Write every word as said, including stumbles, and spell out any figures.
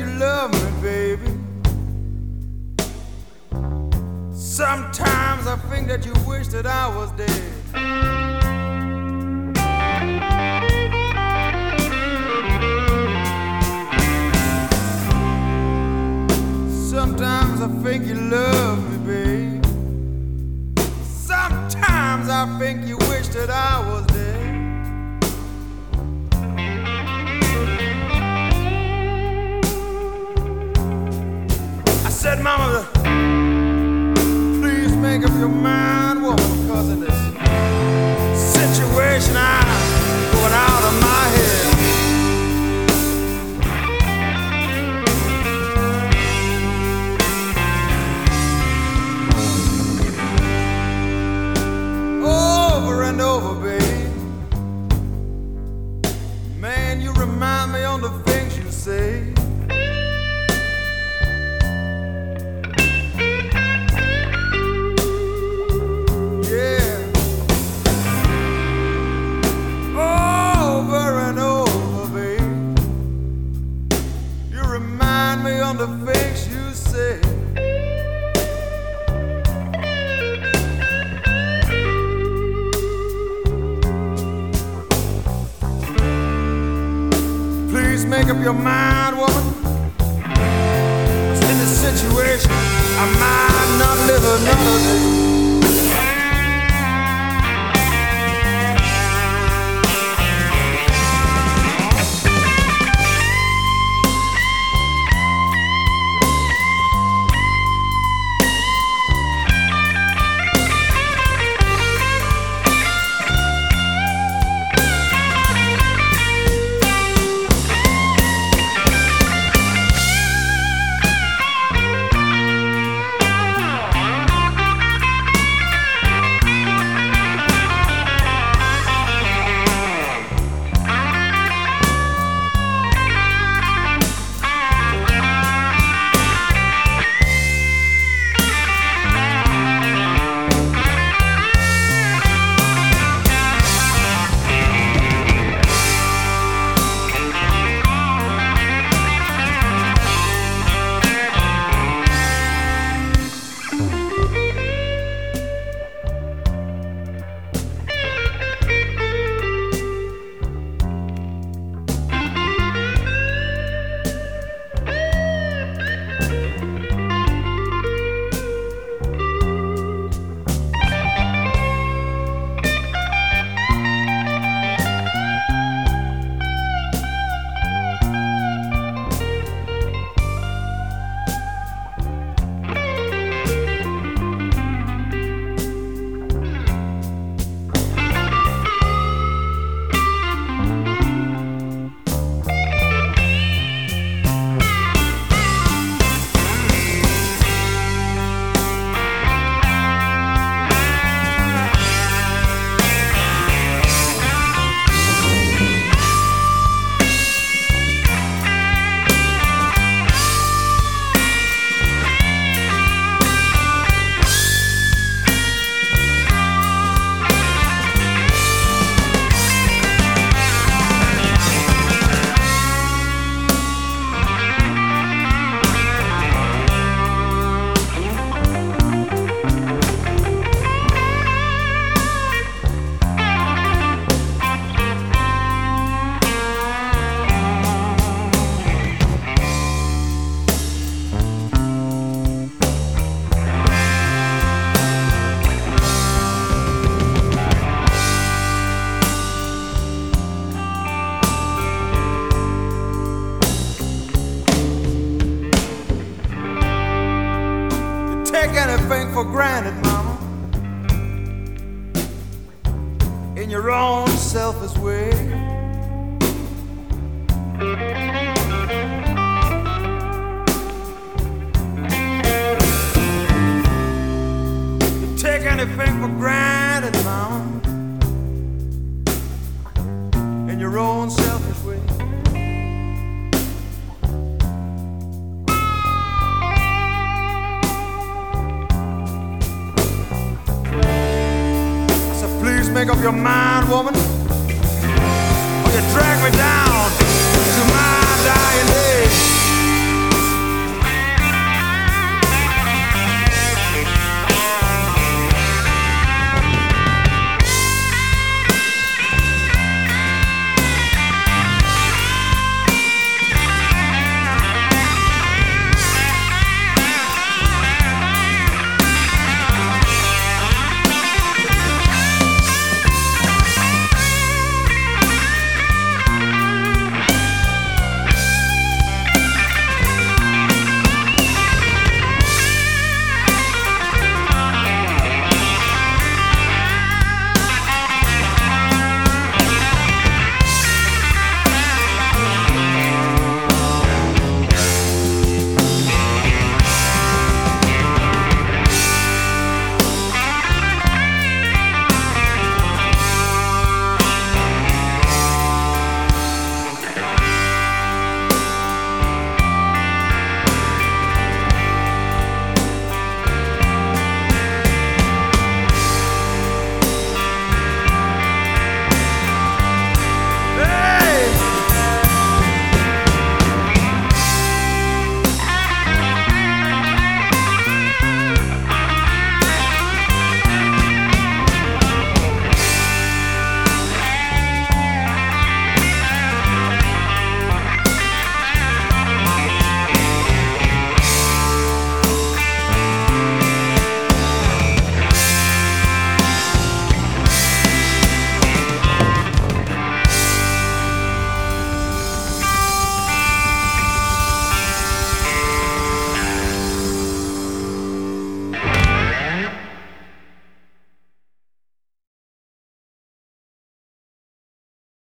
you love me, baby. Sometimes I think that you wish that I was dead. Sometimes I think you love me, babe. Sometimes I think you wish that I was dead. I said, Mama, please make up your mind, woman, because in this situation I'm going out of my head. Over and over, babe. Man, you remind me on the things you say. Yeah. Over and over, babe. You remind me on the things you say. Please make up your mind, woman. In this situation, I might not live another day. Anything for granted, mama, in your own selfish way. You take anything for granted, mama, in your own selfish way. Make up your mind, woman, or you drag me down.